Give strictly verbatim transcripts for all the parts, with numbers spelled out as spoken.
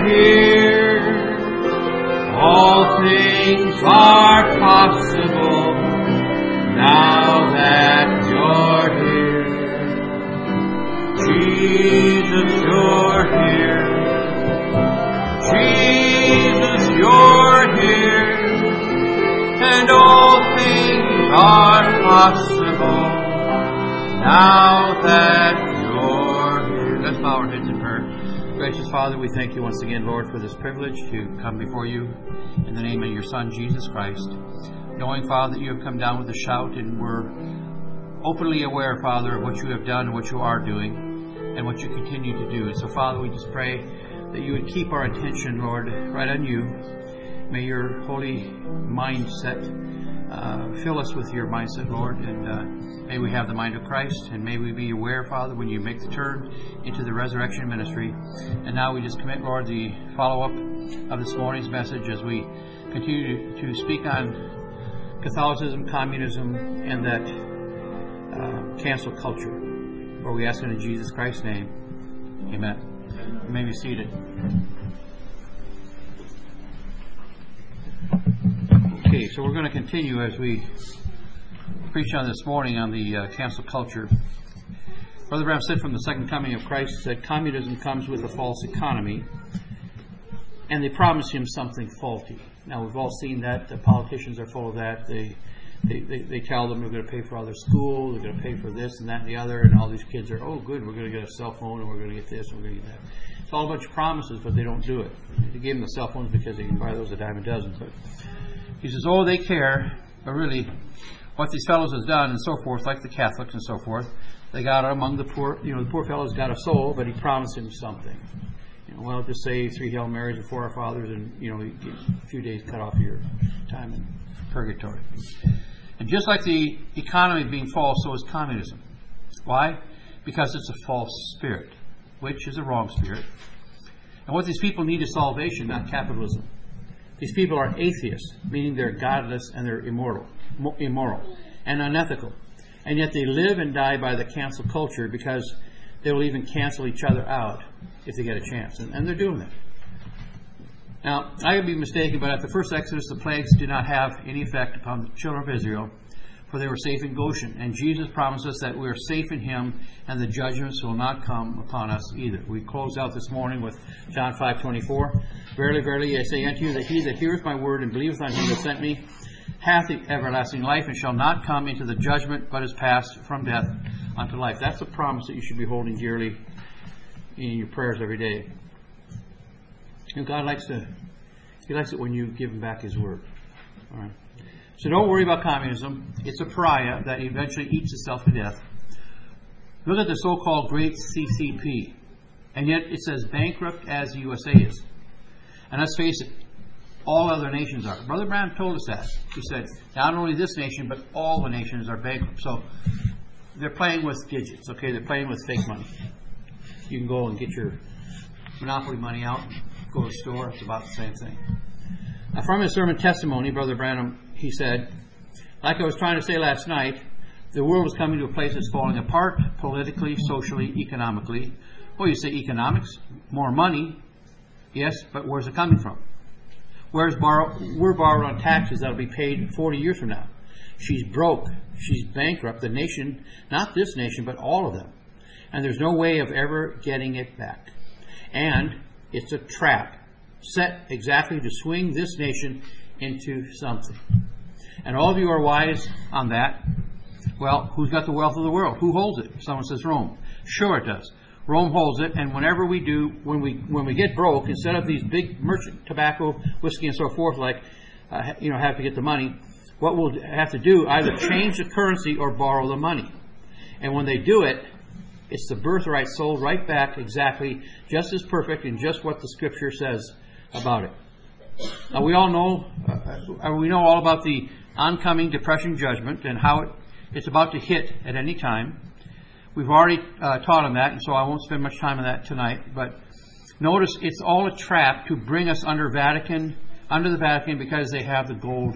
here, all things are possible now that you're here. Jesus, you're here. Jesus, you're here. And all things are possible now that you're here. Let's bow our heads in prayer. Gracious Father, we thank you once again, Lord, for this privilege to come before you in the name of your Son, Jesus Christ. Knowing, Father, that you have come down with a shout, and we're openly aware, Father, of what you have done and what you are doing and what you continue to do. And so, Father, we just pray that you would keep our attention, Lord, right on you. May your holy mindset uh, fill us with your mindset, Lord, and uh, may we have the mind of Christ, and may we be aware, Father, when you make the turn into the resurrection ministry. And now we just commit, Lord, the follow-up of this morning's message as we continue to, to speak on Catholicism, communism, and that uh, cancel culture. For we ask it in Jesus Christ's name. Amen. You may be seated. Okay, so we're going to continue as we preach on this morning on the uh, cancel culture. Brother Branham said from the second coming of Christ that communism comes with a false economy, and they promise him something faulty. Now, we've all seen that. The politicians are full of that. They they, they, they tell them they're going to pay for all their school, they're going to pay for this and that and the other, and all these kids are, oh, good, we're going to get a cell phone, and we're going to get this, and we're going to get that. It's all a bunch of promises, but they don't do it. They gave them the cell phones because they can buy those a dime a dozen. But he says, oh, they care, but really, what these fellows has done and so forth, like the Catholics and so forth, they got among the poor, you know, the poor fellow's got a soul, but he promised him something. You know, well, just say three Hail Marys and four Our Fathers, and, you know, you get a few days cut off your time in purgatory. And just like the economy being false, so is communism. Why? Because it's a false spirit, which is a wrong spirit. And what these people need is salvation, not capitalism. These people are atheists, meaning they're godless and they're immoral, immoral and unethical. And yet they live and die by the cancel culture because they will even cancel each other out if they get a chance. And, and they're doing that. Now, I could be mistaken, but at the first Exodus, the plagues did not have any effect upon the children of Israel, for they were safe in Goshen. And Jesus promised us that we are safe in him, and the judgments will not come upon us either. We close out this morning with John five twenty-four. Verily, verily, I say unto you, that he that heareth my word and believeth on him that sent me hath the everlasting life, and shall not come into the judgment, but is passed from death unto life. That's a promise that you should be holding dearly in your prayers every day. And God likes to, He likes it when you give him back his word. All right. So don't worry about communism. It's a pariah that eventually eats itself to death. Look at the so-called great C C P. And yet it says bankrupt as the U S A is. And let's face it, all other nations are. Brother Branham told us that. He said, not only this nation, but all the nations are bankrupt. So they're playing with digits, okay? They're playing with fake money. You can go and get your Monopoly money out, go to the store, it's about the same thing. Now, from his sermon testimony, Brother Branham, he said, like I was trying to say last night, the world is coming to a place that's falling apart politically, socially, economically. Well, you say economics, more money, yes, but where's it coming from? Where's borrow? We're borrowing on taxes that will be paid forty years from now. She's broke. She's bankrupt. The nation, not this nation, but all of them. And there's no way of ever getting it back. And it's a trap set exactly to swing this nation into something. And all of you are wise on that. Well, who's got the wealth of the world? Who holds it? Someone says Rome. Sure it does. Rome holds it, and whenever we do, when we when we get broke, instead of these big merchant tobacco, whiskey, and so forth, like uh, you know, have to get the money, what we'll have to do either change the currency or borrow the money. And when they do it, it's the birthright sold right back exactly, just as perfect and just what the Scripture says about it. Now we all know, uh, we know all about the oncoming depression judgment and how it, it's about to hit at any time. We've already uh, taught on that, and so I won't spend much time on that tonight. But notice it's all a trap to bring us under Vatican, under the Vatican, because they have the gold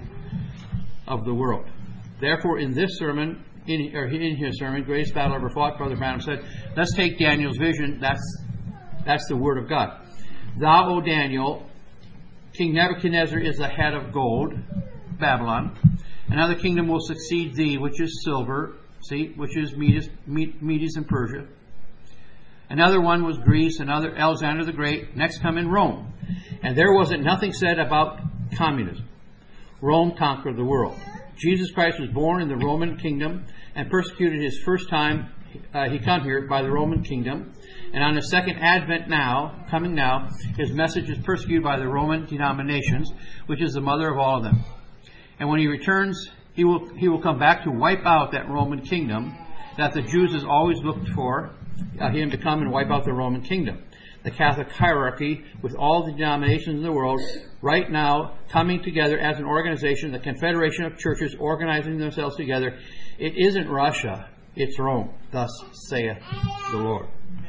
of the world. Therefore, in this sermon, in, or in his sermon, Greatest Battle Ever Fought, Brother Branham said, let's take Daniel's vision. That's that's the Word of God. Thou, O Daniel, King Nebuchadnezzar is the head of gold, Babylon. Another kingdom will succeed thee, which is silver, see, which is Medes, Medes and Persia. Another one was Greece, another Alexander the Great. Next come in Rome. And there wasn't nothing said about communism. Rome conquered the world. Jesus Christ was born in the Roman kingdom and persecuted his first time uh, he come here by the Roman kingdom. And on the second advent now, coming now, his message is persecuted by the Roman denominations, which is the mother of all of them. And when he returns, he will he will come back to wipe out that Roman kingdom that the Jews has always looked for uh, him to come and wipe out the Roman kingdom. The Catholic hierarchy, with all the denominations in the world, right now coming together as an organization, the Confederation of Churches organizing themselves together. It isn't Russia, it's Rome. Thus saith the Lord.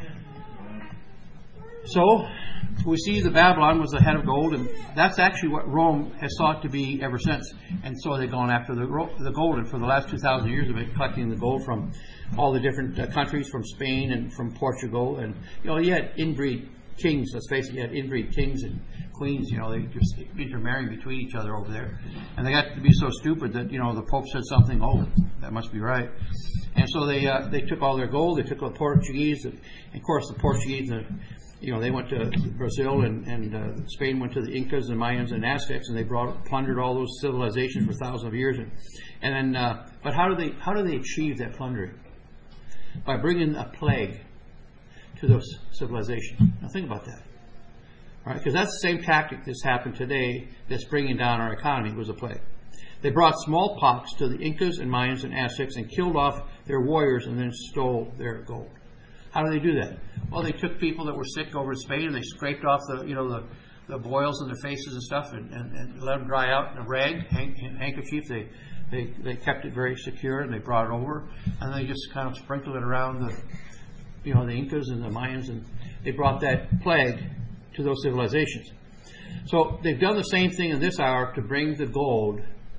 So, we see the Babylon was the head of gold, and that's actually what Rome has sought to be ever since. And so they've gone after the, the gold, and for the last two thousand years they've been collecting the gold from all the different uh, countries, from Spain and from Portugal. And, you know, you had inbreed kings, let's face it, you had inbreed kings and queens, you know, they just intermarrying between each other over there. And they got to be so stupid that, you know, the Pope said something, oh, that must be right. And so they uh, they took all their gold, they took the Portuguese, and of course the Portuguese, uh, you know, they went to Brazil, and, and uh, Spain went to the Incas and Mayans and Aztecs, and they brought plundered all those civilizations for thousands of years. And, and then, uh, but how do they how do they achieve that plundering? By bringing a plague to those civilizations. Now think about that. All right, because that's the same tactic that's happened today that's bringing down our economy, was a plague. They brought smallpox to the Incas and Mayans and Aztecs and killed off their warriors and then stole their gold. How do they do that? Well, they took people that were sick over in Spain and they scraped off the, you know, the, the boils in their faces and stuff, and, and, and let them dry out in a rag, hand, handkerchief. They, they they kept it very secure, and they brought it over, and they just kind of sprinkled it around the, you know, the Incas and the Mayans, and they brought that plague to those civilizations. So they've done the same thing in this hour to bring the gold,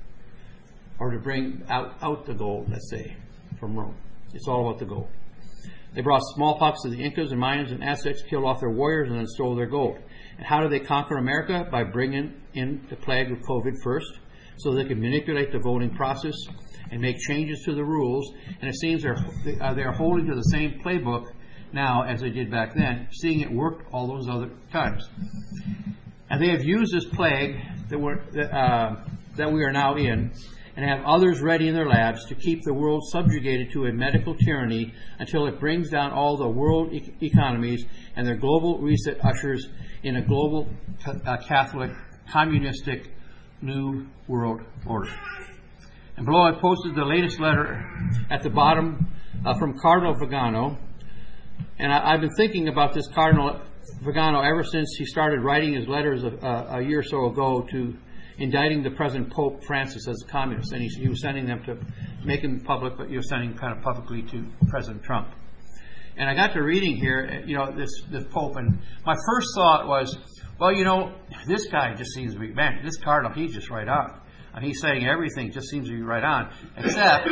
or to bring out, out the gold, let's say, from Rome. It's all about the gold. They brought smallpox to the Incas and Mayans and Aztecs, killed off their warriors, and then stole their gold. And how did they conquer America? By bringing in the plague of COVID first, so they could manipulate the voting process and make changes to the rules. And it seems they're uh, they're holding to the same playbook now as they did back then, seeing it worked all those other times. And they have used this plague that we're uh, that we are now in, and have others ready in their labs to keep the world subjugated to a medical tyranny until it brings down all the world e- economies, and their global reset ushers in a global uh, Catholic, communistic, new world order. And below I posted the latest letter at the bottom uh, from Cardinal Vigano. And I, I've been thinking about this Cardinal Vigano ever since he started writing his letters a, a, a year or so ago to indicting the present Pope Francis as a communist. And he, he was sending them to make him public, but he was sending kind of publicly to President Trump. And I got to reading here, you know, this, this Pope, and my first thought was, well, you know, this guy just seems to be, man, this Cardinal, he's just right on. And he's saying everything just seems to be right on, except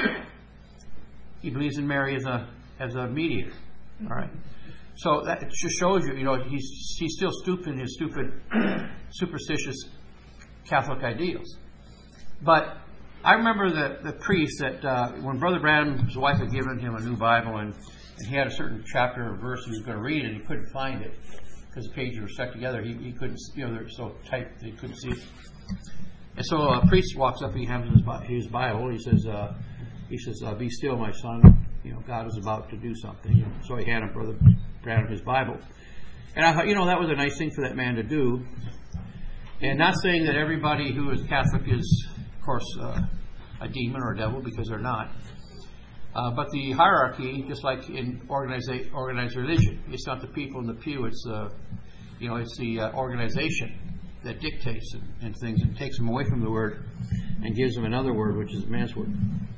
he believes in Mary as a as a mediator. All right. So that just shows you, you know, he's he's still stupid in his stupid, superstitious Catholic ideals. But I remember the, the priest that uh, when Brother Branham's wife had given him a new Bible, and, and he had a certain chapter or verse he was going to read, and he couldn't find it because the pages were stuck together. He, he couldn't, you know, they're so tight that he couldn't see it. And so a priest walks up, he hands him his, his Bible. He says, uh, he says, uh, "Be still, my son. You know, God is about to do something." And so he handed Brother Branham his Bible. And I thought, you know, that was a nice thing for that man to do. And not saying that everybody who is Catholic is, of course, uh, a demon or a devil, because they're not. Uh, but the hierarchy, just like in organized, organized religion, it's not the people in the pew, it's the, you know, it's the uh, organization that dictates and, and things, and takes them away from the Word and gives them another word, which is man's word.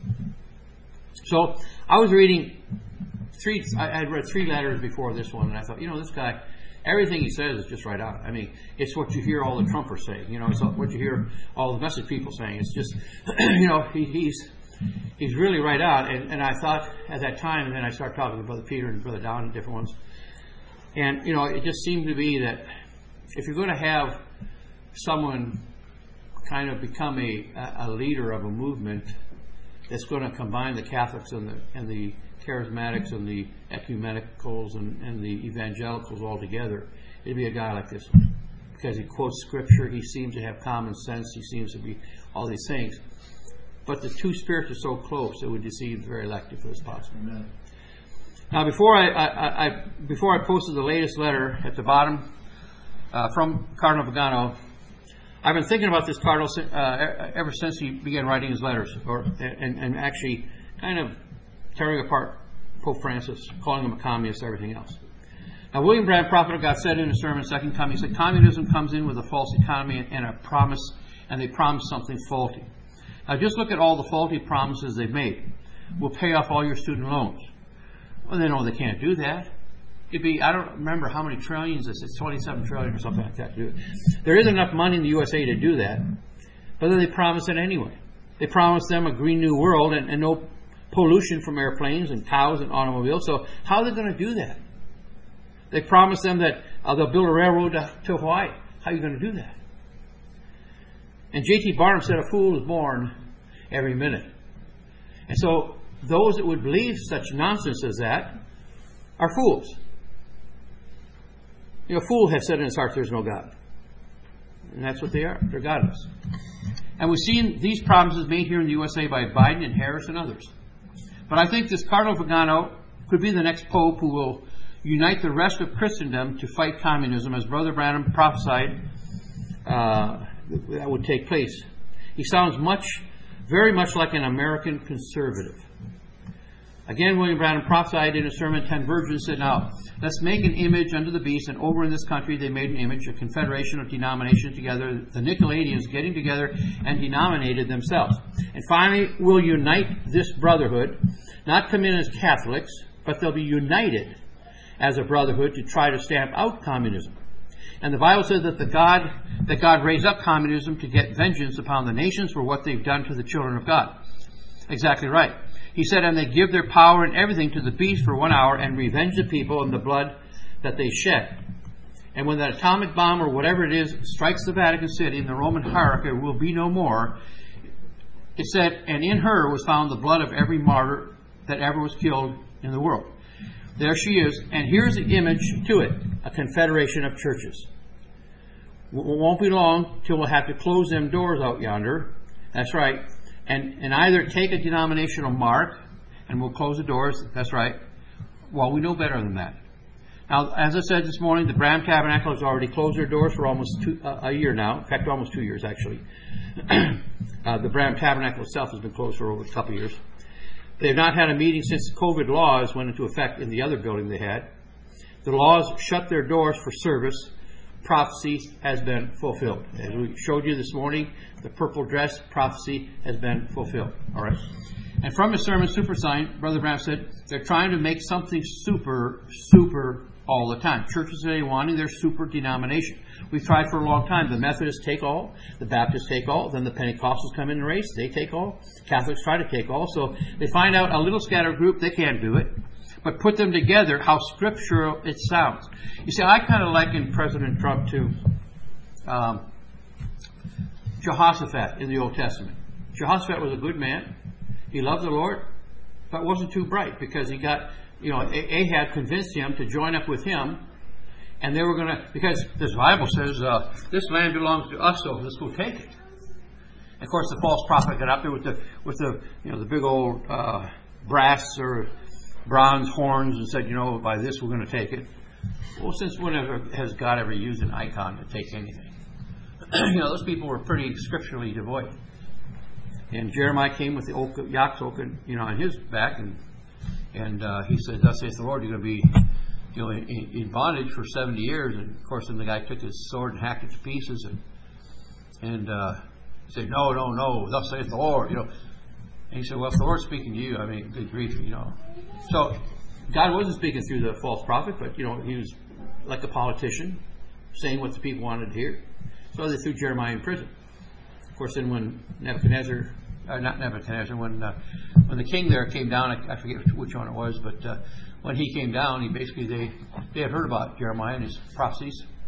So I was reading three. I had read three letters before this one, and I thought, you know, this guy, everything he says is just right on. I mean, it's what you hear all the Trumpers saying. You know, it's what you hear all the message people saying. It's just, you know, he, he's he's really right on. And, and I thought at that time, and then I started talking to Brother Peter and Brother Don and different ones, and you know, it just seemed to be that if you're going to have someone kind of become a, a leader of a movement that's going to combine the Catholics and the, and the Charismatics and the Ecumenicals and, and the Evangelicals all together, it'd be a guy like this one. Because he quotes Scripture, he seems to have common sense, he seems to be all these things. But the two spirits are so close, it would deceive the very elect if it was possible. Amen. Now, before I, I, I before I posted the latest letter at the bottom uh, from Cardinal Vigano, I've been thinking about this cardinal uh, ever since he began writing his letters, or and, and actually kind of tearing apart Pope Francis, calling him a communist, everything else. Now, William Branham, prophet of God, said in his sermon, Second Coming, he said, communism comes in with a false economy and a promise, and they promise something faulty. Now, just look at all the faulty promises they've made. We'll pay off all your student loans. Well, they know they can't do that. It'd be, I don't remember how many trillions this is, twenty-seven trillion or something like that to do it. There isn't enough money in the U S A to do that, but then they promise it anyway. They promise them a green new world and, and no pollution from airplanes and cows and automobiles. So how are they going to do that? They promise them that uh, they'll build a railroad to, to Hawaii. How are you going to do that? And J T Barnum said a fool is born every minute. And so those that would believe such nonsense as that are fools. You know, a fool has said in his heart there's no God. And that's what they are. They're godless. And we've seen these promises made here in the U S A by Biden and Harris and others. But I think this Cardinal Vigano could be the next pope who will unite the rest of Christendom to fight communism, as Brother Branham prophesied uh, that would take place. He sounds much, very much like an American conservative. Again, William Branham prophesied in his sermon, Ten Virgins said, now, let's make an image unto the beast. And over in this country, they made an image, a confederation of denominations together, the Nicolaitans getting together and denominated themselves. And finally, we'll unite this brotherhood, not come in as Catholics, but they'll be united as a brotherhood to try to stamp out communism. And the Bible says that the God that God raised up communism to get vengeance upon the nations for what they've done to the children of God. Exactly right. He said, and they give their power and everything to the beast for one hour and revenge the people in the blood that they shed. And when that atomic bomb or whatever it is strikes the Vatican City and the Roman hierarchy will be no more, it said, and in her was found the blood of every martyr that ever was killed in the world. There she is, and here's the image to it, a confederation of churches. It won't be long till we'll have to close them doors out yonder. That's right. And, and either take a denominational mark, and we'll close the doors. That's right. Well, we know better than that. Now, as I said this morning, the Branham Tabernacle has already closed their doors for almost two, uh, a year now. In fact, almost two years, actually. uh, the Branham Tabernacle itself has been closed for over a couple of years. They've not had a meeting since the COVID laws went into effect in the other building they had. The laws shut their doors for service. Prophecy has been fulfilled. As we showed you this morning, the purple dress prophecy has been fulfilled. All right. And from his sermon, Super Sign, Brother Branham said, they're trying to make something super, super all the time. Churches today wanting their super denomination. We've tried for a long time. The Methodists take all, the Baptists take all, then the Pentecostals come in the race, they take all. Catholics try to take all. So they find out a little scattered group, they can't do it. But put them together, how scriptural it sounds. You see, I kind of liken President Trump to um, Jehoshaphat in the Old Testament. Jehoshaphat was a good man. He loved the Lord, but wasn't too bright because he got, you know, Ahab convinced him to join up with him, and they were going to, because this Bible says, uh, this land belongs to us, so let's go take it. And of course, the false prophet got up there with the, with the, you know, the big old uh, brass or bronze horns and said, you know, by this we're going to take it. Well, since whenever has God ever used an icon to take anything? You know, those people were pretty scripturally devoid. And Jeremiah came with the oak, ox yoke, you know, on his back, and and uh, he said, "Thus saith the Lord, you're going to be, you know, in, in bondage for seventy years." And of course, then the guy took his sword and hacked it to pieces, and and uh, said, "No, no, no, thus saith the Lord," you know. And he said, "Well, if the Lord's speaking to you, I mean, good grief, you know." So God wasn't speaking through the false prophet, but you know, he was like a politician, saying what the people wanted to hear. So they threw Jeremiah in prison. Of course, then when Nebuchadnezzar, or not Nebuchadnezzar, when uh, when the king there came down, I, I forget which one it was, but uh, when he came down, he basically they they had heard about Jeremiah and his prophecies.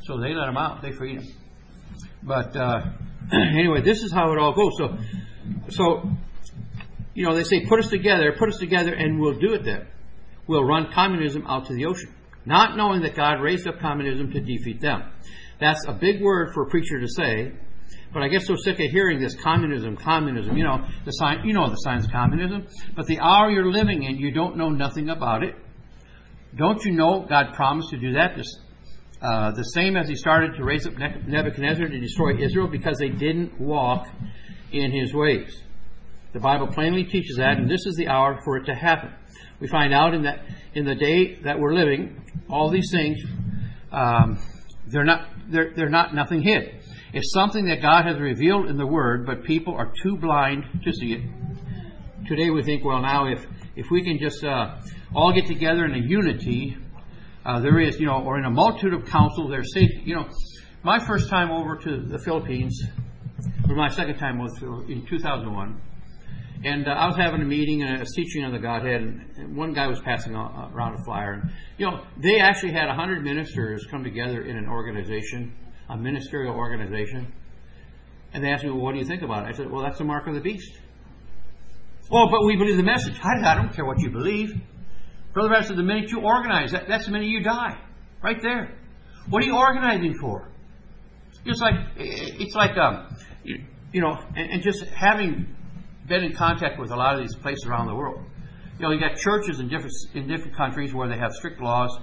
So they let them out. They freed them. But uh, anyway, this is how it all goes. So, so you know, they say, put us together, put us together, and we'll do it then. We'll run communism out to the ocean. Not knowing that God raised up communism to defeat them. That's a big word for a preacher to say. But I get so sick of hearing this communism, communism. You know the sign. You know the signs of communism. But the hour you're living in, you don't know nothing about it. Don't you know God promised to do that? This, uh, the same as He started to raise up Nebuchadnezzar to destroy Israel because they didn't walk in His ways. The Bible plainly teaches that, and this is the hour for it to happen. We find out in that in the day that we're living, all these things, um, they're not they're they're not nothing hid. It's something that God has revealed in the Word, but people are too blind to see it. Today we think, well, now if if we can just uh, all get together in a unity, uh, there is, you know, or in a multitude of counsels, there's safety. You know, my first time over to the Philippines, or my second time was in two thousand one. And uh, I was having a meeting and I was teaching on the Godhead, and one guy was passing around a flyer. And, you know, they actually had one hundred ministers come together in an organization, a ministerial organization. And they asked me, well, what do you think about it? I said, well, that's the mark of the beast. Well, but we believe the message. I, I don't care what you believe. Brother Brad said, the minute you organize, that, that's the minute you die. Right there. What are you organizing for? It's like, it's like, um, you, you know, and, and just having been in contact with a lot of these places around the world. You know, you got churches in different in different countries where they have strict laws,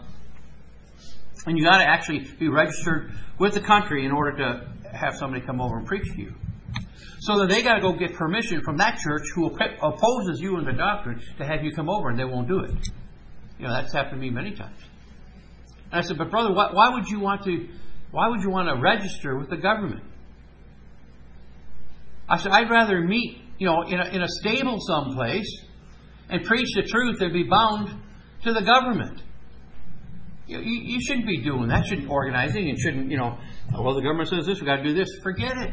and you got to actually be registered with the country in order to have somebody come over and preach to you. So that they got to go get permission from that church who opposes you in the doctrine to have you come over, and they won't do it. You know, that's happened to me many times. And I said, but brother, why, why would you want to? Why would you want to register with the government? I said, I'd rather meet, you know, in a, in a stable someplace and preach the truth than be bound to the government. You, you, you shouldn't be doing that. Shouldn't organizing and shouldn't, you know, well, the government says this, we got to do this. Forget it.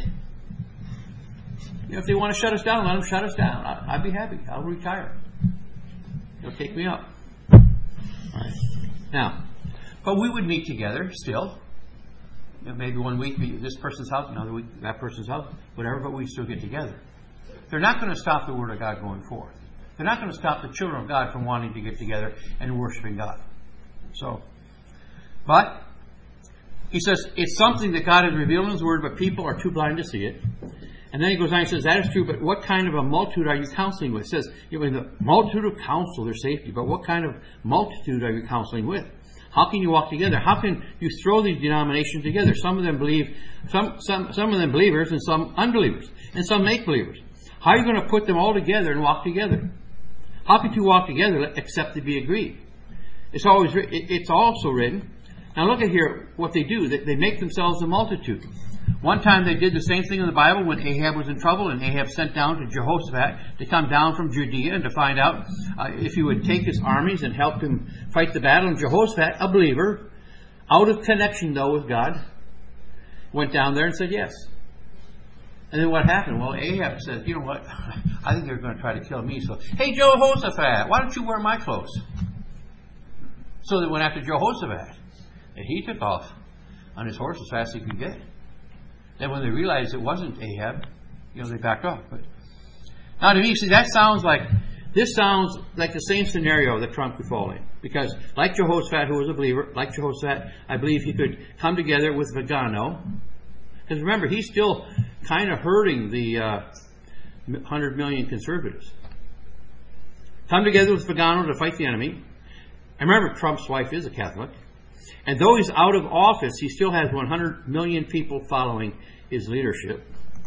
You know, if they want to shut us down, let them shut us down. I, I'd be happy. I'll retire. They'll take me up. All right. Now, but we would meet together still. You know, maybe one week be this person's house, another week that person's house, whatever, but we still get together. They're not going to stop the Word of God going forth. They're not going to stop the children of God from wanting to get together and worshiping God. So, but he says it's something that God has revealed in His Word, but people are too blind to see it. And then he goes on and says, that is true, but what kind of a multitude are you counseling with? It says, you know, in the multitude of counsel, there's safety, but what kind of multitude are you counseling with? How can you walk together? How can you throw these denominations together? Some of them believe, some some some of them believers and some unbelievers, and some make believers. How are you going to put them all together and walk together? How can two walk together except to be agreed? It's always it's also written. Now look at here what they do. They, they make themselves a multitude. One time they did the same thing in the Bible when Ahab was in trouble, and Ahab sent down to Jehoshaphat to come down from Judea and to find out uh, if he would take his armies and help him fight the battle. And Jehoshaphat, a believer, out of connection though with God, went down there and said yes. And then what happened? Well, Ahab said, you know what, I think they're going to try to kill me. So, hey, Jehoshaphat, why don't you wear my clothes? So they went after Jehoshaphat, and he took off on his horse as fast as he could get. Then when they realized it wasn't Ahab, you know, they backed off. But now to me, see, that sounds like, this sounds like the same scenario that Trump could fall in. Because like Jehoshaphat, who was a believer, like Jehoshaphat, I believe he could come together with Vigano. Because remember, he's still kind of hurting the uh, one hundred million conservatives. Come together with Vigano to fight the enemy. And remember, Trump's wife is a Catholic. And though he's out of office, he still has one hundred million people following his leadership.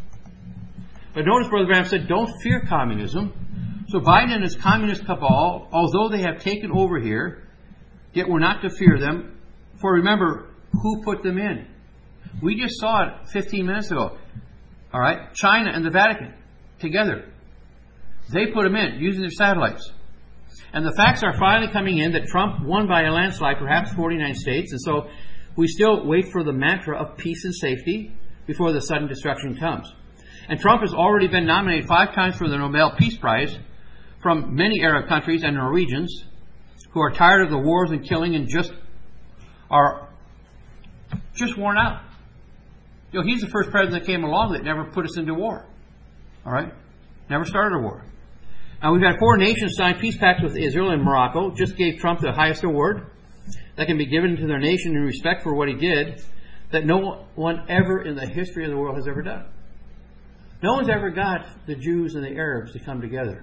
But notice Brother Branham said, don't fear communism. So Biden and his communist cabal, although they have taken over here, yet we're not to fear them. For remember, who put them in? We just saw it fifteen minutes ago. All right? China and the Vatican together. They put them in using their satellites. And the facts are finally coming in that Trump won by a landslide, perhaps forty-nine states. And so we still wait for the mantra of peace and safety before the sudden destruction comes. And Trump has already been nominated five times for the Nobel Peace Prize from many Arab countries and Norwegians who are tired of the wars and killing and just are just worn out. You know, he's the first president that came along that never put us into war. All right? Never started a war. Now, we've had four nations sign peace pacts with Israel and Morocco. Just gave Trump the highest award that can be given to their nation in respect for what he did that no one ever in the history of the world has ever done. No one's ever got the Jews and the Arabs to come together.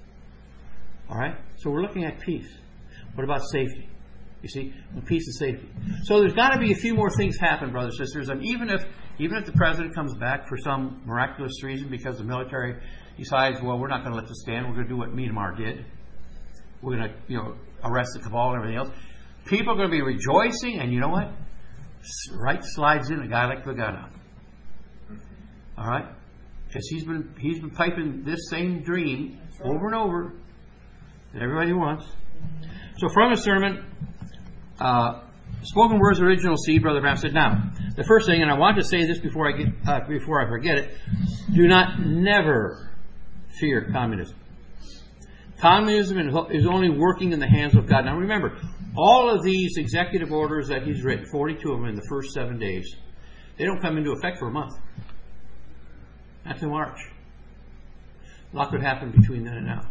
All right? So we're looking at peace. What about safety? You see, peace and safety. So there's got to be a few more things happen, brothers and sisters. And even if even if the president comes back for some miraculous reason because the military decides, well, we're not going to let this stand. We're going to do what Myanmar did. We're going to, you know, arrest the cabal and everything else. People are going to be rejoicing, and you know what? Right slides in a guy like Vagana. All right, because he's been he's been piping this same dream over and over that everybody wants. So from his sermon, uh, spoken words, original seed, Brother Branham said. Now, the first thing, and I want to say this before I get uh, before I forget it: do not never fear communism. Communism is only working in the hands of God. Now remember, all of these executive orders that he's written, forty-two of them in the first seven days, they don't come into effect for a month. Not till March. A lot could happen between then and now.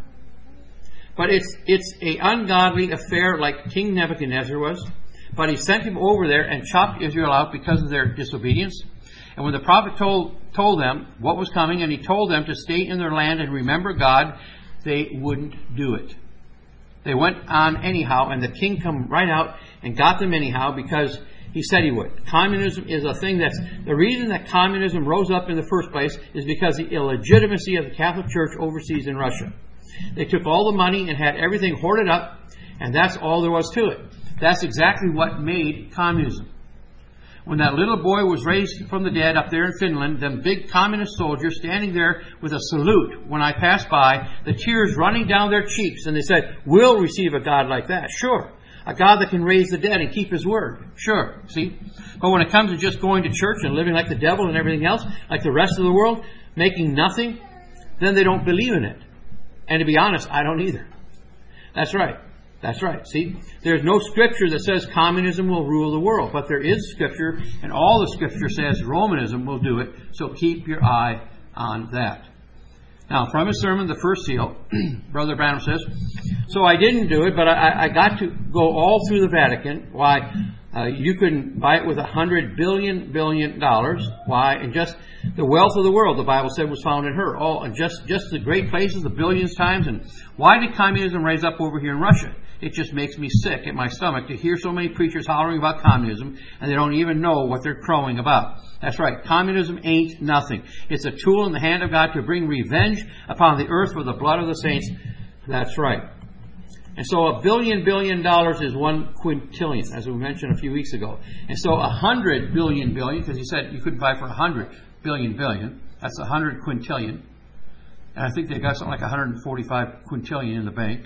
But it's it's a ungodly affair like King Nebuchadnezzar was. But he sent him over there and chopped Israel out because of their disobedience. And when the prophet told told them what was coming, and he told them to stay in their land and remember God, they wouldn't do it. They went on anyhow, and the king come right out and got them anyhow because he said he would. Communism is a thing that's... The reason that communism rose up in the first place is because of the illegitimacy of the Catholic Church overseas in Russia. They took all the money and had everything hoarded up, and that's all there was to it. That's exactly what made communism. When that little boy was raised from the dead up there in Finland, them big communist soldiers standing there with a salute when I passed by, the tears running down their cheeks, and they said, we'll receive a God like that. Sure. A God that can raise the dead and keep His word. Sure. See? But when it comes to just going to church and living like the devil and everything else, like the rest of the world, making nothing, then they don't believe in it. And to be honest, I don't either. That's right. That's right. See, there's no scripture that says communism will rule the world, but there is scripture, and all the scripture says Romanism will do it, so keep your eye on that. Now, from his sermon, The First Seal, Brother Branham says, so I didn't do it, but I, I got to go all through the Vatican. Why? Uh, you couldn't buy it with a hundred billion billion dollars. Why? And just the wealth of the world, the Bible said, was found in her. All and just just the great places, the billions times. And why did communism rise up over here in Russia? It just makes me sick at my stomach to hear so many preachers hollering about communism, and they don't even know what they're crowing about. That's right. Communism ain't nothing. It's a tool in the hand of God to bring revenge upon the earth for the blood of the saints. That's right. And so a billion billion dollars is one quintillion, as we mentioned a few weeks ago. And so a hundred billion billion, because he said you couldn't buy for a hundred billion billion. That's a hundred quintillion. And I think they got something like one hundred forty-five quintillion in the bank.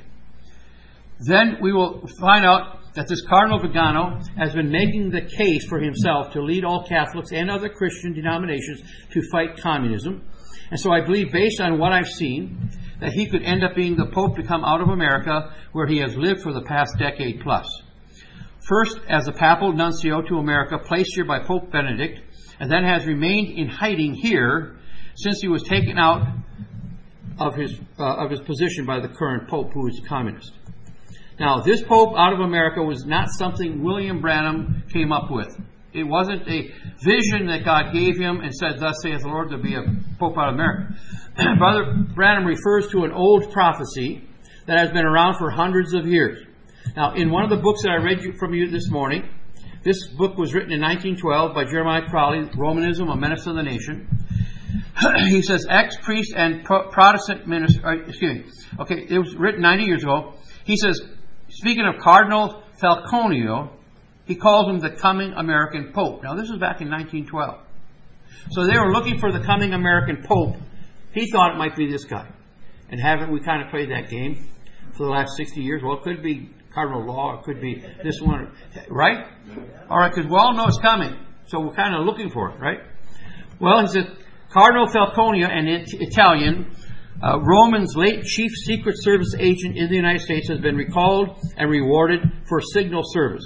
Then we will find out that this Cardinal Vigano has been making the case for himself to lead all Catholics and other Christian denominations to fight communism. And so I believe, based on what I've seen, that he could end up being the Pope to come out of America, where he has lived for the past decade plus. First, as the Papal Nuncio to America, placed here by Pope Benedict, and then has remained in hiding here since he was taken out of his uh, of his position by the current Pope, who is a communist. Now, this Pope out of America was not something William Branham came up with. It wasn't a vision that God gave him and said, thus saith the Lord, to be a Pope out of America. Brother Branham refers to an old prophecy that has been around for hundreds of years. Now, in one of the books that I read from you this morning, this book was written in nineteen twelve by Jeremiah Crowley, Romanism, A Menace to the Nation. He says, ex-priest and pro- Protestant minister, uh, excuse me, okay, it was written ninety years ago. He says, speaking of Cardinal Falconio, he calls him the coming American Pope. Now, this was back in nineteen twelve. So they were looking for the coming American Pope. He thought it might be this guy. And haven't we kind of played that game for the last sixty years? Well, it could be Cardinal Law. It could be this one. Right? All right, because we all know it's coming. So we're kind of looking for it, right? Well, he said, Cardinal Falconio, an Italian, Uh, Roman's late chief secret service agent in the United States, has been recalled and rewarded for signal service.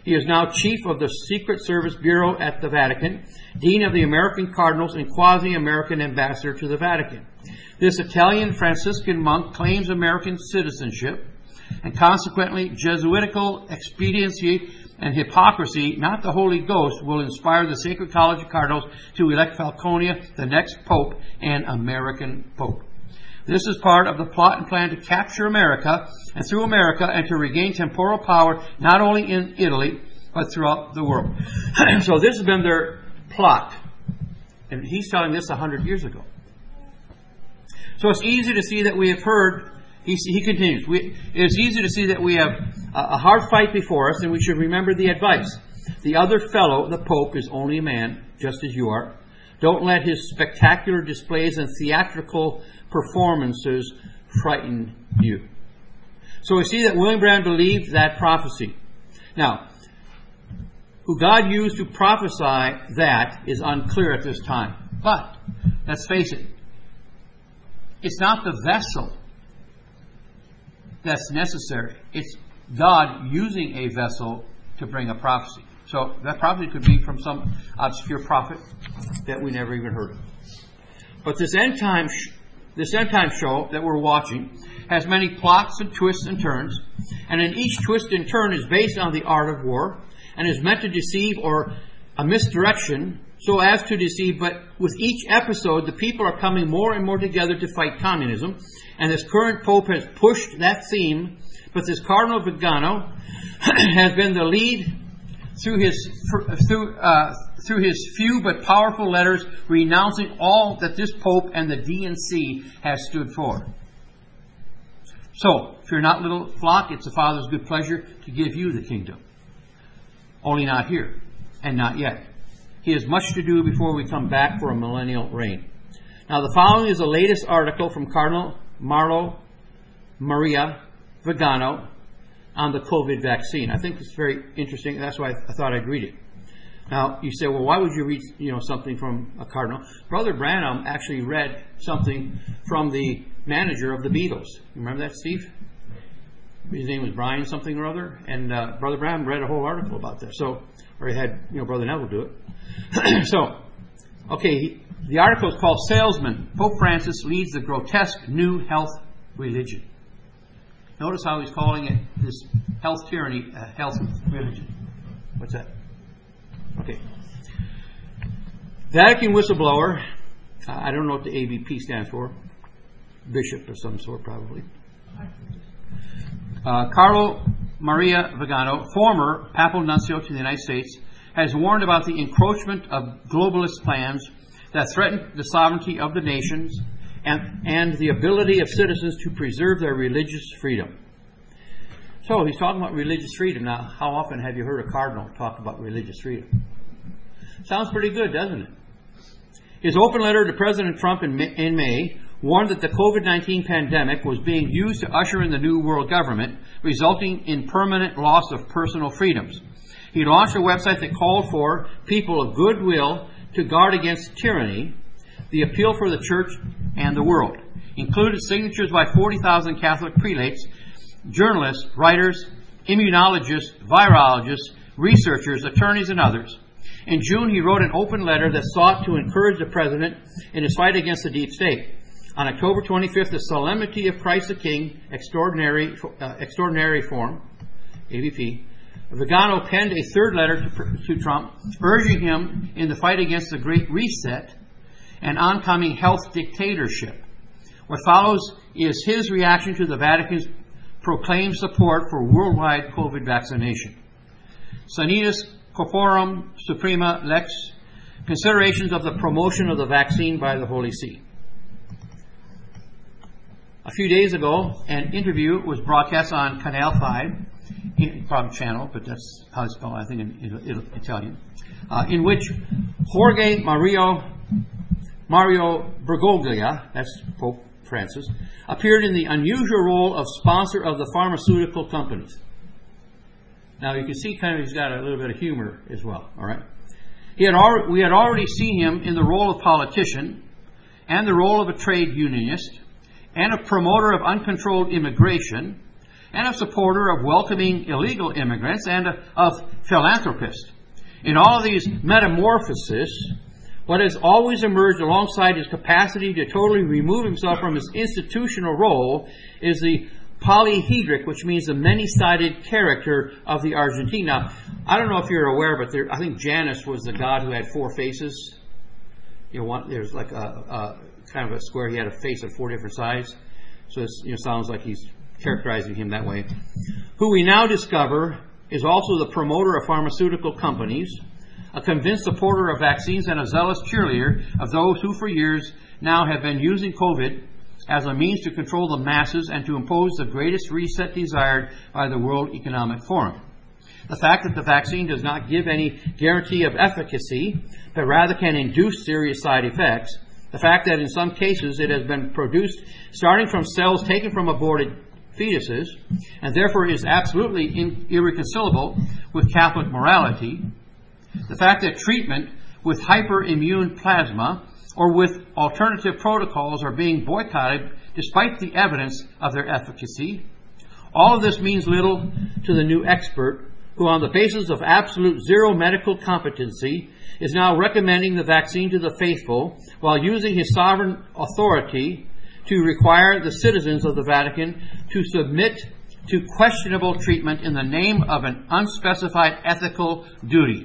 He is now Chief of the Secret Service Bureau at the Vatican, Dean of the American Cardinals, and quasi-American Ambassador to the Vatican. This Italian Franciscan monk claims American citizenship, and consequently Jesuitical expediency and hypocrisy, not the Holy Ghost, will inspire the Sacred College of Cardinals to elect Falconia the next Pope and American Pope. This is part of the plot and plan to capture America, and through America, and to regain temporal power not only in Italy, but throughout the world. So this has been their plot. And he's telling this a hundred years ago. So it's easy to see that we have heard, he, he continues, we, it's easy to see that we have a, a hard fight before us, and we should remember the advice. The other fellow, the Pope, is only a man, just as you are. Don't let his spectacular displays and theatrical performances frighten you. So we see that William Branham believed that prophecy. Now, who God used to prophesy that is unclear at this time. But, let's face it, it's not the vessel that's necessary. It's God using a vessel to bring a prophecy. So that prophecy could be from some obscure prophet that we never even heard of. But this end time, sh- this end time show that we're watching has many plots and twists and turns, and in each twist and turn is based on the art of war and is meant to deceive or a misdirection so as to deceive. But with each episode, the people are coming more and more together to fight communism, and this current Pope has pushed that theme. But this Cardinal Vigano has been the lead through his through uh, through his few but powerful letters renouncing all that this Pope and the D N C has stood for. So, fear not, little flock, it's the Father's good pleasure to give you the kingdom. Only not here, and not yet. He has much to do before we come back for a millennial reign. Now, the following is the latest article from Cardinal Marlo Maria Vigano on the COVID vaccine. I think it's very interesting. That's why I thought I'd read it. Now, you say, well, why would you read, you know, something from a cardinal? Brother Branham actually read something from the manager of the Beatles. You remember that, Steve? His name was Brian something or other, and uh, Brother Branham read a whole article about that. So, or he had, you know, Brother Neville do it. So, okay, he, the article is called "Salesman: Pope Francis Leads the Grotesque New Health Religion." Notice how he's calling it this health tyranny, uh, health religion. What's that? Okay. Vatican whistleblower. Uh, I don't know what the A B P stands for. Bishop of some sort, probably. Uh, Carlo Maria Vigano, former papal nuncio to the United States, has warned about the encroachment of globalist plans that threaten the sovereignty of the nations and, and the ability of citizens to preserve their religious freedom. So he's talking about religious freedom. Now, how often have you heard a cardinal talk about religious freedom? Sounds pretty good, doesn't it? His open letter to President Trump in May, in May warned that the COVID nineteen pandemic was being used to usher in the new world government, resulting in permanent loss of personal freedoms. He launched a website that called for people of goodwill to guard against tyranny, the appeal for the church and the world. Included signatures by forty thousand Catholic prelates, journalists, writers, immunologists, virologists, researchers, attorneys, and others. In June, he wrote an open letter that sought to encourage the president in his fight against the deep state. On October twenty-fifth, the Solemnity of Christ the King, Extraordinary, uh, Extraordinary Form, A B P, Vigano penned a third letter to, to Trump, urging him in the fight against the Great Reset and oncoming health dictatorship. What follows is his reaction to the Vatican's proclaimed support for worldwide COVID vaccination. Sanitas Corporum Suprema Lex, considerations of the promotion of the vaccine by the Holy See. A few days ago, an interview was broadcast on Canal five, probably channel, but that's how it's spelled, I think, in, in Italian, uh, in which Jorge Mario, Mario Bergoglio, that's Pope Francis, appeared in the unusual role of sponsor of the pharmaceutical companies. Now, you can see kind of he's got a little bit of humor as well, all right? He had al- we had already seen him in the role of politician and the role of a trade unionist and a promoter of uncontrolled immigration and a supporter of welcoming illegal immigrants and a, of philanthropist. In all of these metamorphoses, what has always emerged alongside his capacity to totally remove himself from his institutional role is the polyhedric, which means the many-sided character of the Argentine. Now, I don't know if you're aware, but there, I think Janus was the god who had four faces. You know, one, there's like a, a kind of a square. He had a face of four different sides. So it you know, sounds like he's characterizing him that way. Who we now discover is also the promoter of pharmaceutical companies, a convinced supporter of vaccines, and a zealous cheerleader of those who for years now have been using COVID as a means to control the masses and to impose the greatest reset desired by the World Economic Forum. The fact that the vaccine does not give any guarantee of efficacy, but rather can induce serious side effects, the fact that in some cases it has been produced starting from cells taken from aborted fetuses, and therefore is absolutely in, irreconcilable with Catholic morality, the fact that treatment with hyperimmune plasma or with alternative protocols are being boycotted despite the evidence of their efficacy, all of this means little to the new expert who, on the basis of absolute zero medical competency, is now recommending the vaccine to the faithful while using his sovereign authority to require the citizens of the Vatican to submit to questionable treatment in the name of an unspecified ethical duty.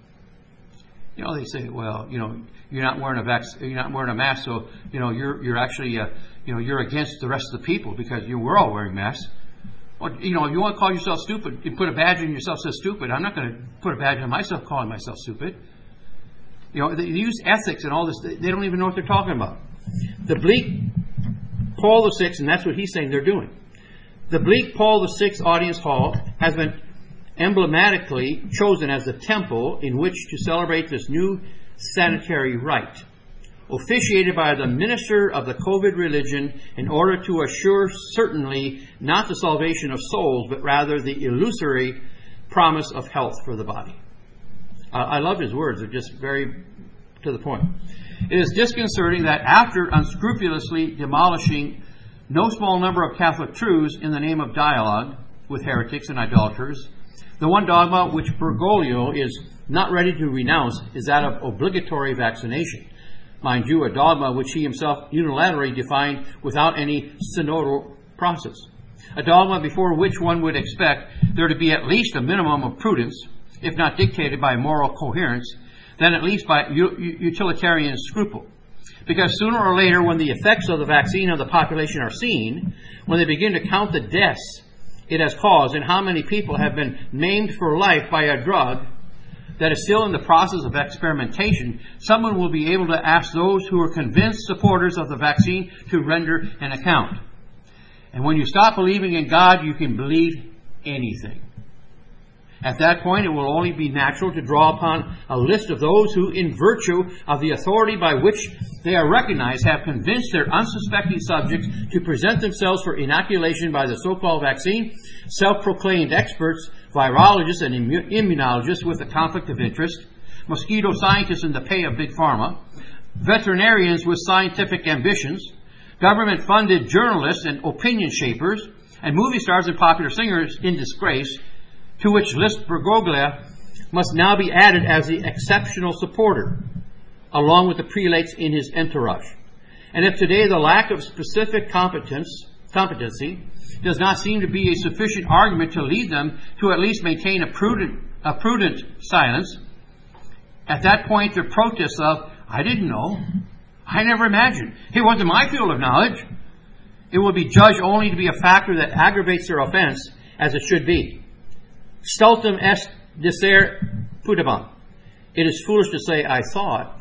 You know, they say, well, you know, you're not wearing a vac- you're not wearing a mask, so you know you're you're actually uh, you know you're against the rest of the people because you we're all wearing masks. Well, you know, if you want to call yourself stupid, you put a badge on yourself that says stupid. I'm not going to put a badge on myself calling myself stupid. You know, they use ethics and all this. They don't even know what they're talking about. The bleak Paul the Sixth, and that's what he's saying they're doing. The bleak Paul the Sixth audience hall has been emblematically chosen as the temple in which to celebrate this new sanitary rite, officiated by the minister of the COVID religion in order to assure certainly not the salvation of souls, but rather the illusory promise of health for the body. Uh, I love his words. They're just very to the point. It is disconcerting that after unscrupulously demolishing no small number of Catholic truths in the name of dialogue with heretics and idolaters, the one dogma which Bergoglio is not ready to renounce is that of obligatory vaccination. Mind you, a dogma which he himself unilaterally defined without any synodal process. A dogma before which one would expect there to be at least a minimum of prudence, if not dictated by moral coherence, then at least by u- utilitarian scruple. Because sooner or later, when the effects of the vaccine on the population are seen, when they begin to count the deaths it has caused and how many people have been maimed for life by a drug that is still in the process of experimentation, someone will be able to ask those who are convinced supporters of the vaccine to render an account. And when you stop believing in God, you can believe anything. At that point, it will only be natural to draw upon a list of those who, in virtue of the authority by which they are recognized, have convinced their unsuspecting subjects to present themselves for inoculation by the so-called vaccine, self-proclaimed experts, virologists and immunologists with a conflict of interest, mosquito scientists in the pay of Big Pharma, veterinarians with scientific ambitions, government-funded journalists and opinion shapers, and movie stars and popular singers in disgrace, to which list Bergoglio must now be added as the exceptional supporter, along with the prelates in his entourage. And if today the lack of specific competence, competency does not seem to be a sufficient argument to lead them to at least maintain a prudent, a prudent silence, at that point their protests of, I didn't know, I never imagined, it wasn't my field of knowledge, it will be judged only to be a factor that aggravates their offense, as it should be. Stultum est dicere pudibam. It is foolish to say, I thought.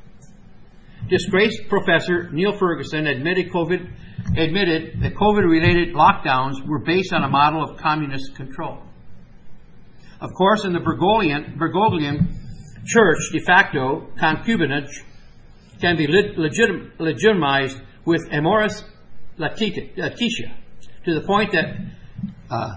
Disgraced Professor Neil Ferguson admitted COVID, admitted that COVID-related lockdowns were based on a model of communist control. Of course, in the Bergoglian, Bergoglian church, de facto concubinage can be legit, legitimized with amoris laetitia, to the point that uh,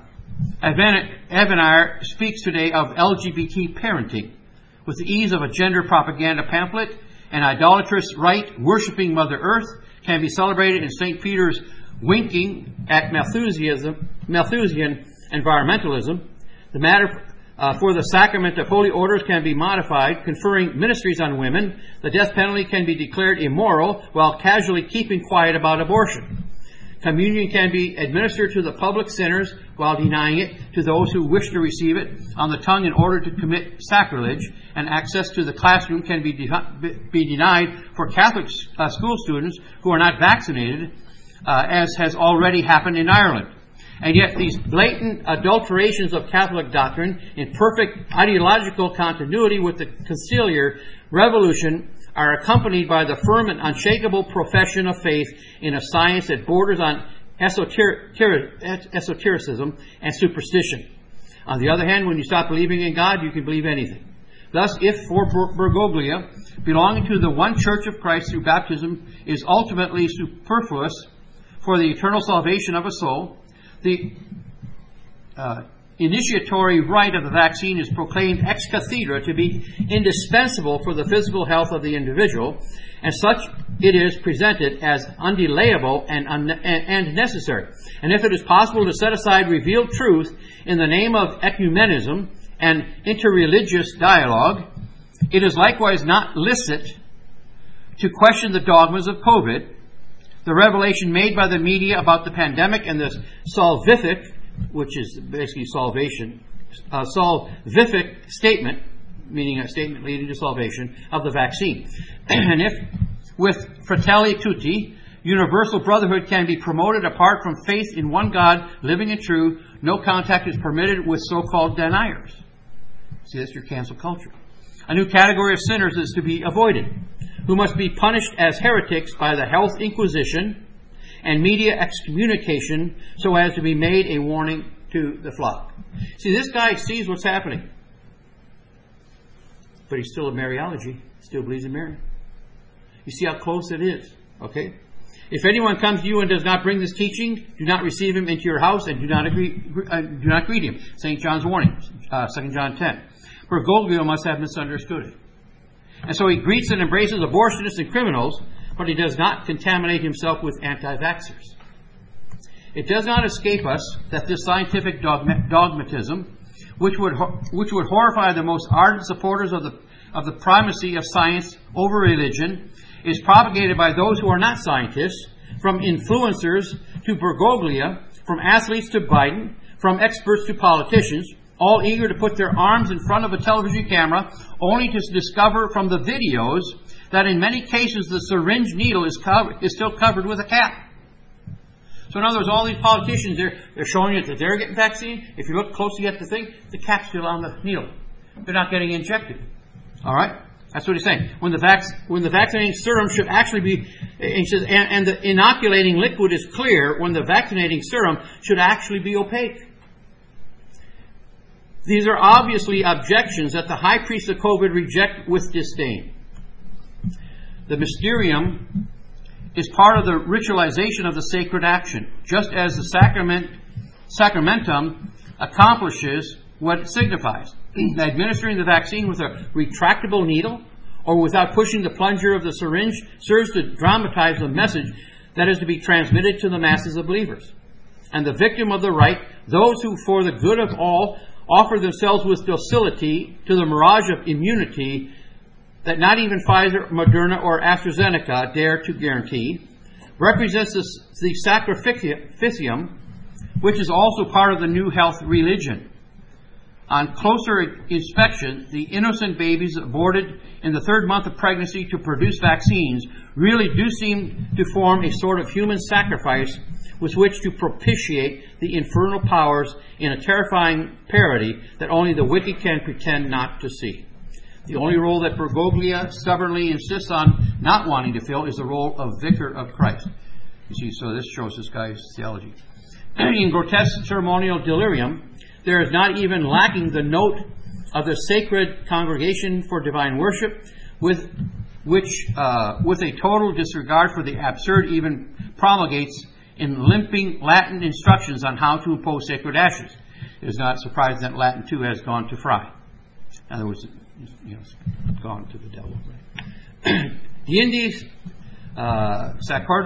Avenir speaks today of L G B T parenting with the ease of a gender propaganda pamphlet. An idolatrous rite worshipping Mother Earth can be celebrated in Saint Peter's winking at Malthusianism, Malthusian environmentalism. The matter uh, for the sacrament of holy orders can be modified, conferring ministries on women. The death penalty can be declared immoral while casually keeping quiet about abortion. Communion can be administered to the public sinners while denying it to those who wish to receive it on the tongue in order to commit sacrilege, and access to the classroom can be, de- be denied for Catholic uh, school students who are not vaccinated, uh, as has already happened in Ireland. And yet these blatant adulterations of Catholic doctrine, in perfect ideological continuity with the conciliar revolution, are accompanied by the firm and unshakable profession of faith in a science that borders on esoteric, esotericism and superstition. On the other hand, when you stop believing in God, you can believe anything. Thus, if for Bergoglio, belonging to the one Church of Christ through baptism is ultimately superfluous for the eternal salvation of a soul, the uh, initiatory rite of the vaccine is proclaimed ex cathedra to be indispensable for the physical health of the individual, and such it is presented as undelayable and, un- and necessary. And if it is possible to set aside revealed truth in the name of ecumenism and interreligious dialogue, it is likewise not licit to question the dogmas of COVID, the revelation made by the media about the pandemic, and the salvific, which is basically salvation, uh, salvific statement, meaning a statement leading to salvation, of the vaccine. And if, with Fratelli Tutti, universal brotherhood can be promoted apart from faith in one God, living and true, no contact is permitted with so-called deniers. See, that's your cancel culture. A new category of sinners is to be avoided, who must be punished as heretics by the health inquisition and media excommunication, so as to be made a warning to the flock. See, this guy sees what's happening, but he's still a Mariology, still believes in Mary. You see how close it is, okay? If anyone comes to you and does not bring this teaching, do not receive him into your house, and do not agree, uh, do not greet him. Saint John's warning, uh, Second John ten. Bergoglio must have misunderstood it. And so he greets and embraces abortionists and criminals, but he does not contaminate himself with anti-vaxxers. It does not escape us that this scientific dogma- dogmatism, which would ho- which would horrify the most ardent supporters of the of the primacy of science over religion, is propagated by those who are not scientists, from influencers to Bergoglio, from athletes to Biden, from experts to politicians, all eager to put their arms in front of a television camera, only to discover from the videos that in many cases the syringe needle is covered, is still covered with a cap. So in other words, all these politicians, they're, they're showing you that they're getting vaccine. If you look closely at the thing, the cap's still on the needle. They're not getting injected. All right? That's what he's saying. When the, vac- when the vaccinating serum should actually be, he says, and, and the inoculating liquid is clear, when the vaccinating serum should actually be opaque. These are obviously objections that the high priests of COVID reject with disdain. The mysterium is part of the ritualization of the sacred action, just as the sacrament, sacramentum accomplishes what it signifies. Administering the vaccine with a retractable needle or without pushing the plunger of the syringe serves to dramatize the message that is to be transmitted to the masses of believers. And the victim of the rite, those who for the good of all offer themselves with docility to the mirage of immunity that not even Pfizer, Moderna, or AstraZeneca dare to guarantee, represents the, the sacrificium, which is also part of the new health religion. On closer inspection, the innocent babies aborted in the third month of pregnancy to produce vaccines really do seem to form a sort of human sacrifice with which to propitiate the infernal powers in a terrifying parody that only the wicked can pretend not to see. The only role that Bergoglio stubbornly insists on not wanting to fill is the role of vicar of Christ. You see, so this shows this guy's theology. In grotesque ceremonial delirium, there is not even lacking the note of the sacred congregation for divine worship, with which, uh, with a total disregard for the absurd, even promulgates in limping Latin instructions on how to impose sacred ashes. It is not surprising that Latin too has gone to fry. In other words, you know, gone to the devil. Right? The Indies, uh, Sacerdos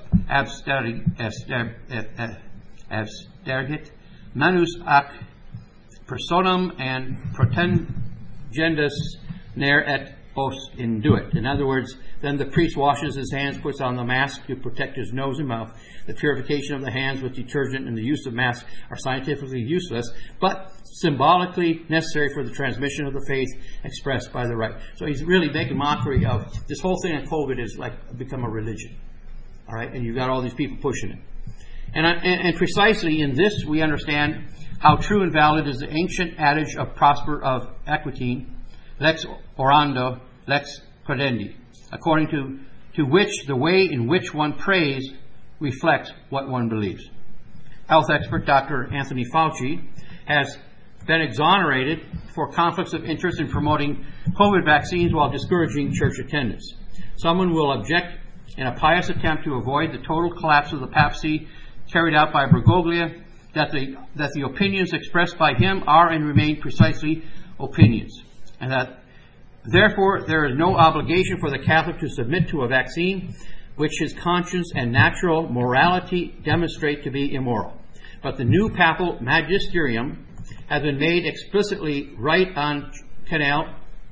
abstergit manus ac personam and protengendus ner et os induit. In other words, then the priest washes his hands, puts on the mask to protect his nose and mouth. The purification of the hands with detergent and the use of masks are scientifically useless, but symbolically necessary for the transmission of the faith expressed by the rite. So he's really making mockery of this whole thing on COVID is like become a religion. All right, and you've got all these people pushing it. And, and, and precisely in this we understand how true and valid is the ancient adage of Prosper of Aquitaine, lex orando, lex credendi, according to, to which the way in which one prays reflects what one believes. Health expert Doctor Anthony Fauci has been exonerated for conflicts of interest in promoting COVID vaccines while discouraging church attendance. Someone will object in a pious attempt to avoid the total collapse of the papacy carried out by Bergoglio that the, that the opinions expressed by him are and remain precisely opinions, and that therefore there is no obligation for the Catholic to submit to a vaccine which his conscience and natural morality demonstrate to be immoral. But the new papal magisterium has been made explicitly right on Canal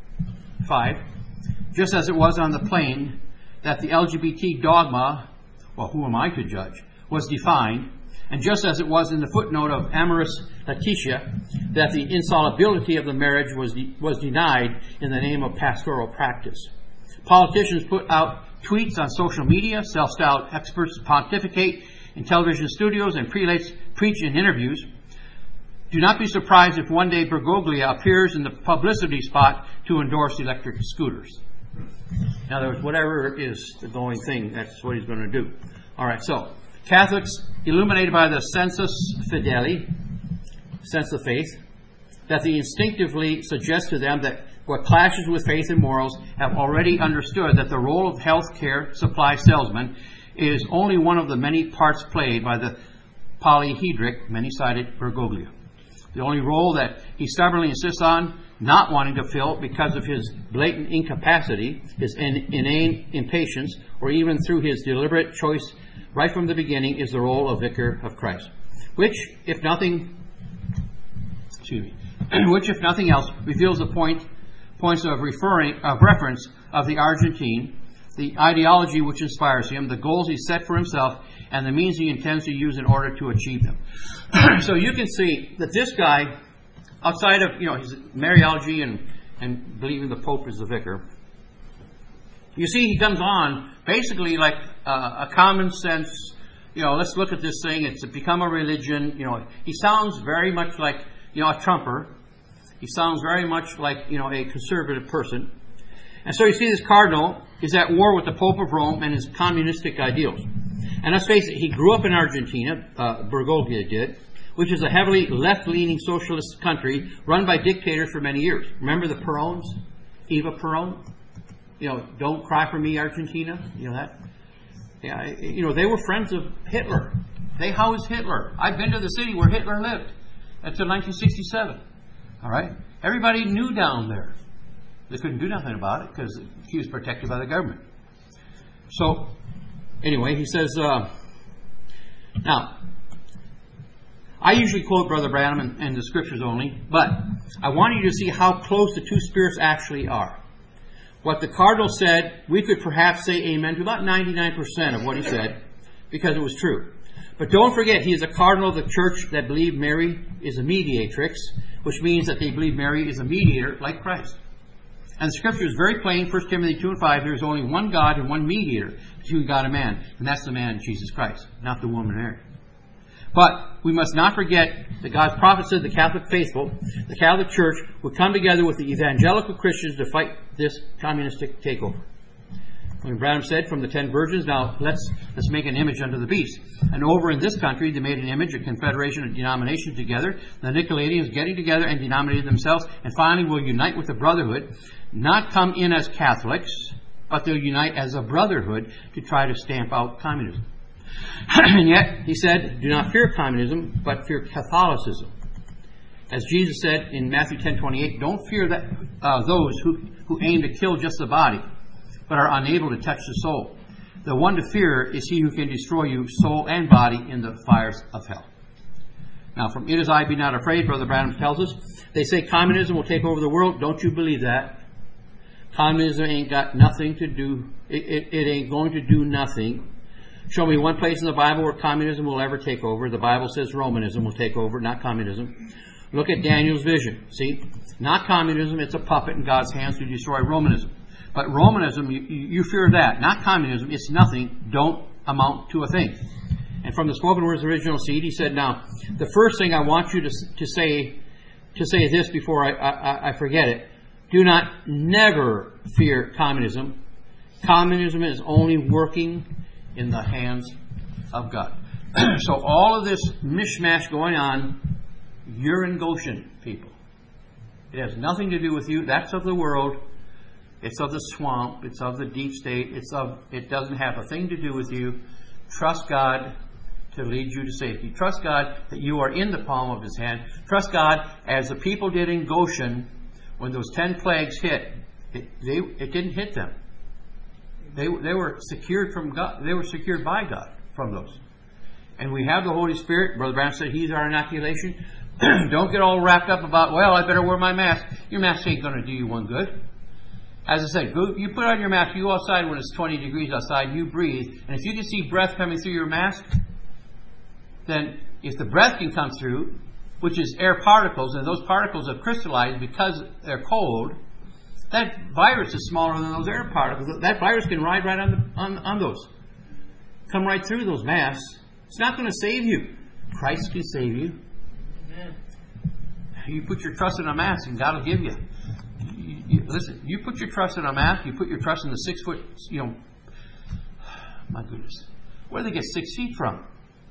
five, just as it was on the plain, that the L G B T dogma, well, who am I to judge, was defined, and just as it was in the footnote of Amoris Laetitia, that the insolubility of the marriage was de- was denied in the name of pastoral practice. Politicians put out tweets on social media, self-styled experts pontificate in television studios, and prelates preach in interviews. Do not be surprised if one day Bergoglio appears in the publicity spot to endorse electric scooters. In other words, whatever is the going thing, that's what he's going to do. All right, so Catholics, illuminated by the sensus fidei, sense of faith, that they instinctively suggest to them that what clashes with faith and morals, have already understood that the role of health care supply salesman is only one of the many parts played by the polyhedric, many-sided Bergoglio. The only role that he stubbornly insists on not wanting to fill because of his blatant incapacity, his in- inane impatience, or even through his deliberate choice right from the beginning, is the role of Vicar of Christ, which, if nothing, excuse me, which, if nothing else, reveals the point, points of referring of reference of the Argentine, the ideology which inspires him, the goals he set for himself, and the means he intends to use in order to achieve them. So you can see that this guy, outside of, you know, his Mariology and, and believing the Pope is the vicar, you see he comes on basically like uh, a common sense, you know, let's look at this thing, it's become a religion, you know. He sounds very much like, you know, a Trumper. He sounds very much like, you know, a conservative person. And so you see this cardinal is at war with the Pope of Rome and his communistic ideals. And let's face it, he grew up in Argentina, uh, Bergoglio did, which is a heavily left-leaning socialist country run by dictators for many years. Remember the Perones? Eva Peron? You know, don't cry for me, Argentina. You know that? Yeah, you know, they were friends of Hitler. They housed Hitler. I've been to the city where Hitler lived until nineteen sixty-seven. All right? Everybody knew down there. They couldn't do nothing about it because he was protected by the government. So, anyway, he says, uh, now, I usually quote Brother Branham and, and the scriptures only, but I want you to see how close the two spirits actually are. What the cardinal said, we could perhaps say amen to about ninety-nine percent of what he said, because it was true. But don't forget, he is a cardinal of the church that believed Mary is a mediatrix, which means that they believe Mary is a mediator like Christ. And the scripture is very plain, First Timothy two and five, there is only one God and one mediator between God and man, and that's the man, Jesus Christ, not the woman Mary. But we must not forget that God's prophet said the Catholic faithful, the Catholic Church, would come together with the evangelical Christians to fight this communistic takeover. When Branham said from the ten virgins, now let's let's make an image unto the beast. And over in this country, they made an image, a confederation of denominations together. The Nicolaitans getting together and denominated themselves, and finally will unite with the brotherhood, not come in as Catholics, but they'll unite as a brotherhood to try to stamp out communism. And yet, he said, do not fear communism, but fear Catholicism. As Jesus said in Matthew ten twenty-eight, don't fear that uh, those who, who aim to kill just the body, but are unable to touch the soul. The one to fear is he who can destroy you, soul and body, in the fires of hell. Now, from It Is I, Be Not Afraid, Brother Branham tells us, they say communism will take over the world. Don't you believe that? Communism ain't got nothing to do, it, it, it ain't going to do nothing. Show me one place in the Bible where communism will ever take over. The Bible says Romanism will take over, not communism. Look at Daniel's vision. See? Not communism, it's a puppet in God's hands to destroy Romanism. But Romanism, you, you fear that. Not communism, it's nothing, don't amount to a thing. And from the Spoken Word's original seed, he said, now, the first thing I want you to, to say to say this before I, I, I forget it. Do not never fear communism. Communism is only working in the hands of God. So all of this mishmash going on, you're in Goshen, people. It has nothing to do with you. That's of the world. It's of the swamp. It's of the deep state. It's of. It doesn't have a thing to do with you. Trust God to lead you to safety. Trust God that you are in the palm of His hand. Trust God, as the people did in Goshen, when those ten plagues hit, it, they, it didn't hit them. They, they were secured from God. They were secured by God from those. And we have the Holy Spirit. Brother Branham said He's our inoculation. Don't get all wrapped up about, well, I better wear my mask. Your mask ain't going to do you one good. As I said, go, you put on your mask, you go outside when it's twenty degrees outside, you breathe. And if you can see breath coming through your mask, then if the breath can come through, which is air particles, and those particles have crystallized because they're cold, that virus is smaller than those air particles. That virus can ride right on, the, on, on those. Come right through those masks. It's not going to save you. Christ can save you. Amen. You put your trust in a mask and God will give you. You, you. Listen, you put your trust in a mask, you put your trust in the six foot, you know, my goodness. Where do they get six feet from?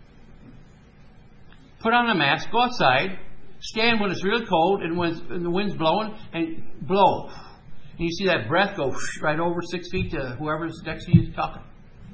Put on a mask, go outside, stand when it's really cold and when, when the wind's blowing, and blow. And you see that breath go right over six feet to whoever's next to you is talking.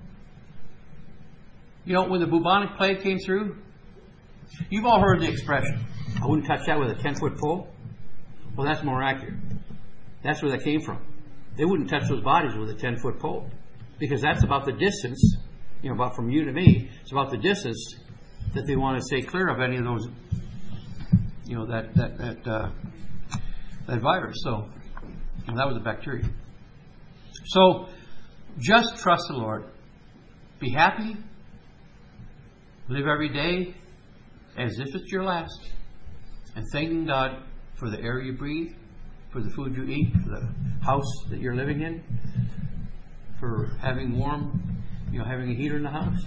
You know, when the bubonic plague came through, you've all heard the expression, I wouldn't touch that with a ten-foot pole. Well, that's more accurate. That's where that came from. They wouldn't touch those bodies with a ten-foot pole. Because that's about the distance, you know, about from you to me, it's about the distance that they want to stay clear of any of those, you know, that that that, uh, that virus. So, and that was a bacteria. So, just trust the Lord. Be happy. Live every day as if it's your last. And thanking God for the air you breathe, for the food you eat, for the house that you're living in, for having warm, you know, having a heater in the house.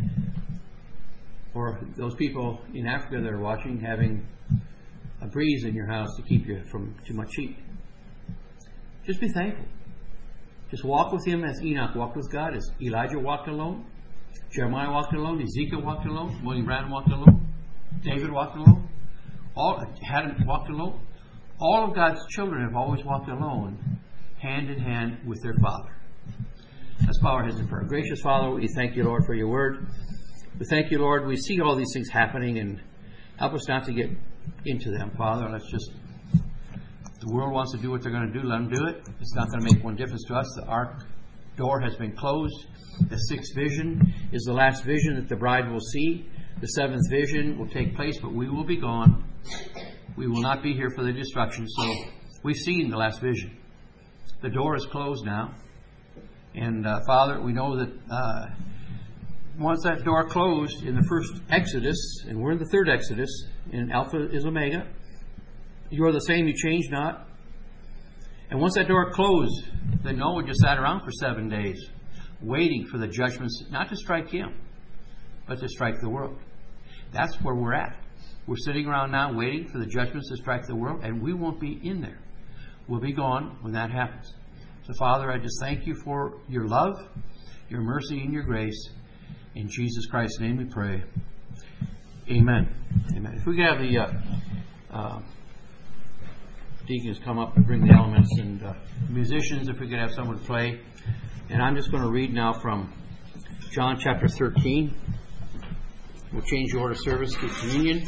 Or those people in Africa that are watching, having a breeze in your house to keep you from too much heat. Just be thankful. Just walk with Him as Enoch walked with God, as Elijah walked alone, Jeremiah walked alone, Ezekiel walked alone, William Branham walked alone, David walked alone, all hadn't walked alone. All of God's children have always walked alone, hand in hand with their Father. Let's bow our heads in prayer. Gracious Father, we thank you, Lord, for your word. We thank you, Lord. We see all these things happening, and help us not to get into them, Father. Let's just, if the world wants to do what they're going to do, let them do it. It's not going to make one difference to us. The ark door has been closed. The sixth vision is the last vision that the bride will see. The seventh vision will take place, but we will be gone. We will not be here for the destruction. So we've seen the last vision. The door is closed now. And uh, Father, we know that uh, once that door closed in the first Exodus, and we're in the third Exodus, and Alpha is Omega, you are the same, you change not. And once that door closed, then Noah just sat around for seven days, waiting for the judgments, not to strike him, but to strike the world. That's where we're at. We're sitting around now waiting for the judgments to strike the world, and we won't be in there. We'll be gone when that happens. So, Father, I just thank you for your love, your mercy, and your grace. In Jesus Christ's name we pray. Amen. Amen. If we could have the uh, uh, deacons come up and bring the elements, and uh, musicians, if we could have someone play. And I'm just going to read now from John chapter thirteen. We'll change the order of service to communion.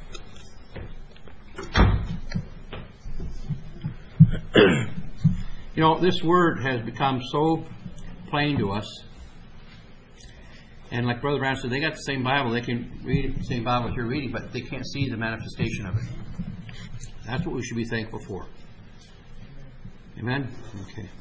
You You know, this word has become so plain to us. And like Brother Brown said, they got the same Bible. They can read the same Bible as you're reading, but they can't see the manifestation of it. That's what we should be thankful for. Amen? Okay.